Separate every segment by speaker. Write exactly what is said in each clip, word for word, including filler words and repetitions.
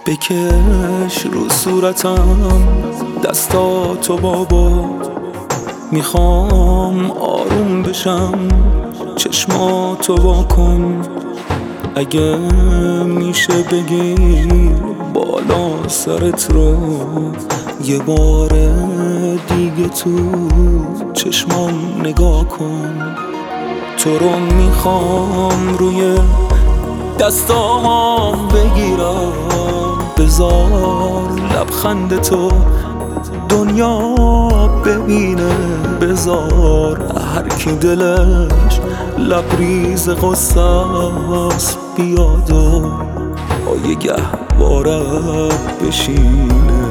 Speaker 1: بکش رو صورتم دستاتو بابا، میخوام آروم بشم چشماتو واکن. اگه میشه بگیر بالا سرت رو یه بار دیگه تو چشمام نگاه کن. تو رو میخوام روی دستام بگیرم، بذار لبخند تو دنیا ببینه، بذار هر کی دلش لبریز قصه است بیاد و با یه گهوارت بشینه.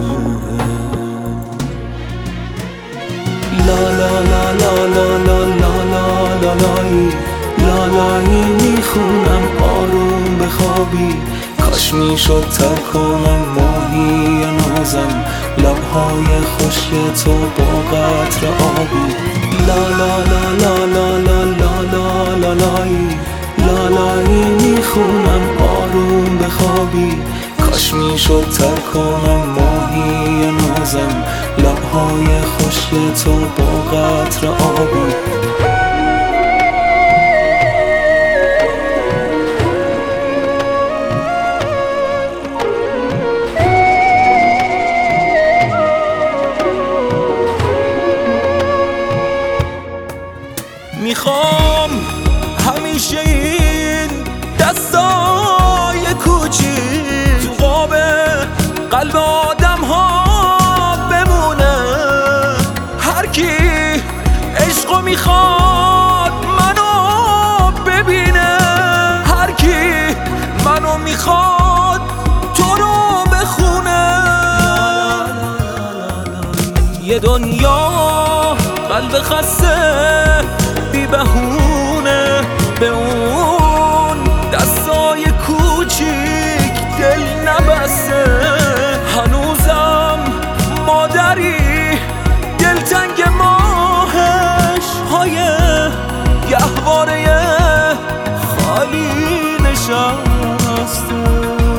Speaker 1: لا لا لا لا لا لا لا لا لا لایی لالایی میخونم آروم بخوابی، کاش میشد تر کنم ماهی نازم لبهای خشک تو با قطر آبی. لا لا لا لا لا لا لا لا لا لایی لالایی میخونم آروم بخوابی، کاش میشد تر کنم ماهی نازم لبهای خشک تو با قطر آبی. میخوام همیشه این دستای کوچیک تو قاب قلب آدم ها بمونه. هر کی عشقو میخواد منو ببینه، هر کی منو میخواد تو رو بخونه. یه دنیا قلب خسته بی بهونه به اون دستای کوچیک دل نبسته. هنوزم مادری دلتنگ ماهش های گهواره خالی نشسته.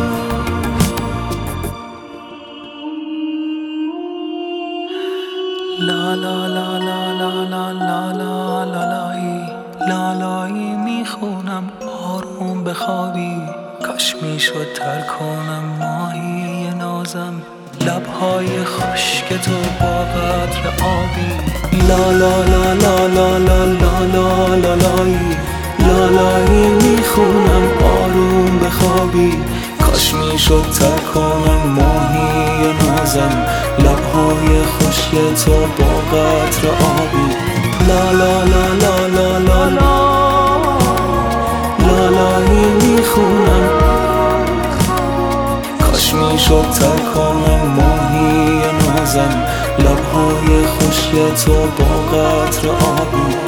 Speaker 1: لا لا لا لا لا لا لا لا لالایی لالایی میخونم آروم بخوابی، کاش میشد تر کنم ماهی نازم لبهای خشک تو با قطر آبی. لا لا لا لا لا لا لا لا لالایی لالایی میخونم آروم بخوابی، کاش میشد تر کنم ماهی نازم لبهای خشک تو با قطر آبی. لا لا لا لا لا لا لا لالایی میخونم کاش میشد تر کنم ماهی نازم لبهای خشک تو با قطر آبی.